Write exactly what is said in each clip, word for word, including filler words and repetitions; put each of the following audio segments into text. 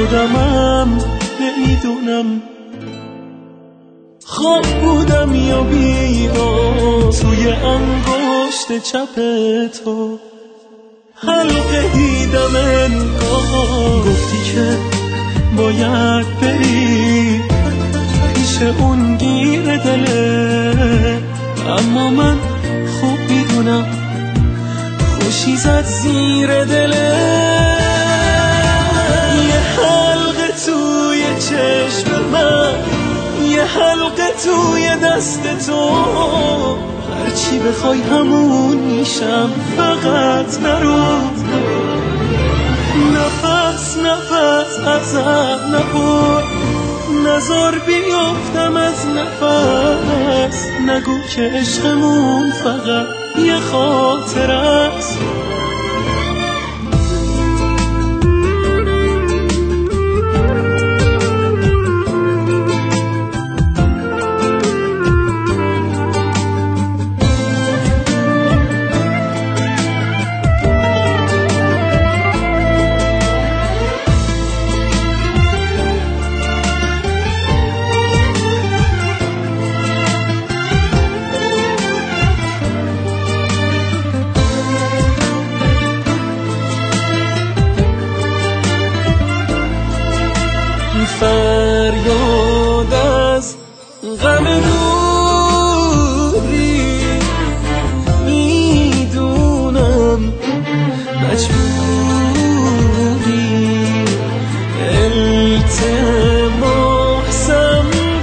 خودمم نمیدونم خواب بودم یا بیدار توی انگشت چپ تو حلقه دیدم انگار گفتی که باید بری پیش اون گیر دله اما من خوب میدونم خوشی زد زیر دله یه حلقه توی چشم من یه حلقه توی دست تو هرچی بخوای همون میشم فقط نرو نفس نفس ازم نبر نزار بیافتم از نفس نگو که عشقمون فقط یه خاطر است فریاد از غم دوری میدونم مجبوری التماسم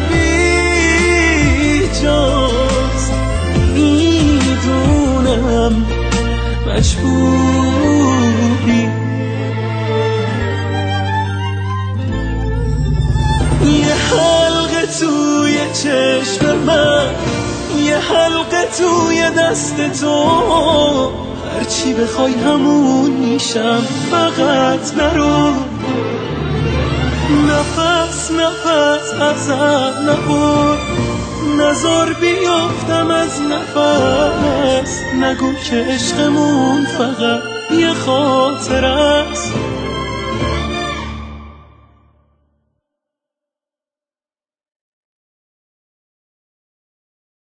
بیجاست میدونم مجبوری یه حلقه توی چشم من یه حلقه توی دست تو هرچی بخوای همون میشم فقط نرو نفس نفس ازم نبر نزار بیافتم از نفس نگو که عشقمون فقط یه خاطر